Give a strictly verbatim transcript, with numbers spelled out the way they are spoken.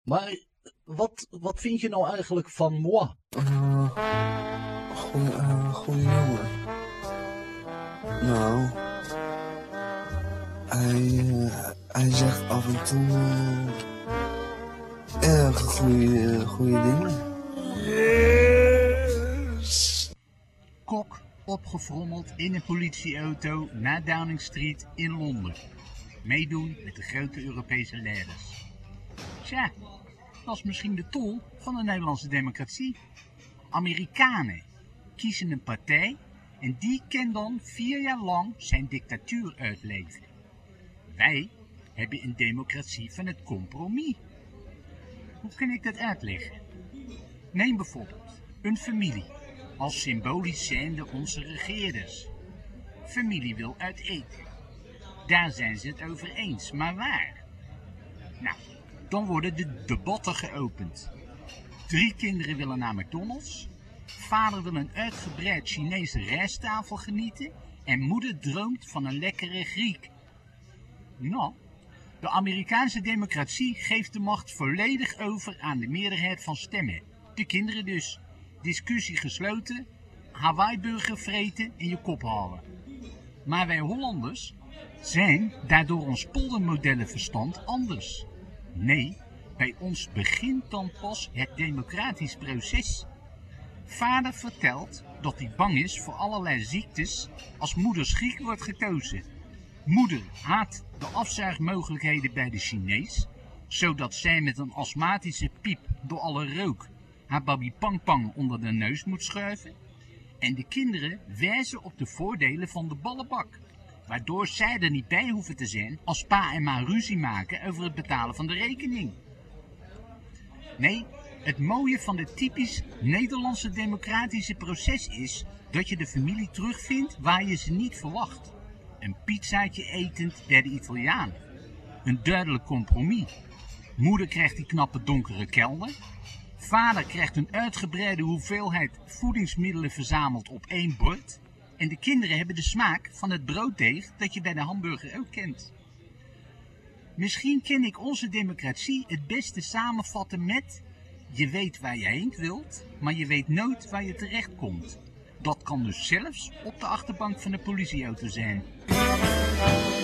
Maar wat, wat vind je nou eigenlijk van moi? Uh, goeie, uh, goeie jongen. Nou, hij, uh, hij zegt af en toe uh, erg goede, goede dingen. Yes! Kok opgefrommeld in een politieauto naar Downing Street in Londen. Meedoen met de grote Europese leiders. Tja, dat is misschien de tol van de Nederlandse democratie. Amerikanen kiezen een partij en die kan dan vier jaar lang zijn dictatuur uitleven. Wij hebben een democratie van het compromis. Hoe kan ik dat uitleggen? Neem bijvoorbeeld een familie, als symbolisch zijnde onze regeerders. Familie wil uit eten. Daar zijn ze het over eens, maar waar? Nou, dan worden de debatten geopend. Drie kinderen willen naar McDonald's. Vader wil een uitgebreid Chinese rijsttafel genieten. En moeder droomt van een lekkere Griek. Nou, de Amerikaanse democratie geeft de macht volledig over aan de meerderheid van stemmen. De kinderen dus. Discussie gesloten, Hawaii-burger vreten en je kop halen. Maar wij Hollanders zijn daardoor ons poldermodellenverstand anders. Nee, bij ons begint dan pas het democratisch proces. Vader vertelt dat hij bang is voor allerlei ziektes als moeders Griek wordt gekozen. Moeder haat de afzuigmogelijkheden bij de Chinees, zodat zij met een astmatische piep door alle rook haar baby pang pang onder de neus moet schuiven. En de kinderen wijzen op de voordelen van de ballenbak, waardoor zij er niet bij hoeven te zijn als pa en ma ruzie maken over het betalen van de rekening. Nee, het mooie van het typisch Nederlandse democratische proces is dat je de familie terugvindt waar je ze niet verwacht. Een pizzaatje etend bij de Italiaan. Een duidelijk compromis. Moeder krijgt die knappe donkere kelder. Vader krijgt een uitgebreide hoeveelheid voedingsmiddelen verzameld op één bord. En de kinderen hebben de smaak van het brooddeeg dat je bij de hamburger ook kent. Misschien kan ik onze democratie het beste samenvatten met: je weet waar je heen wilt, maar je weet nooit waar je terecht komt. Dat kan dus zelfs op de achterbank van de politieauto zijn.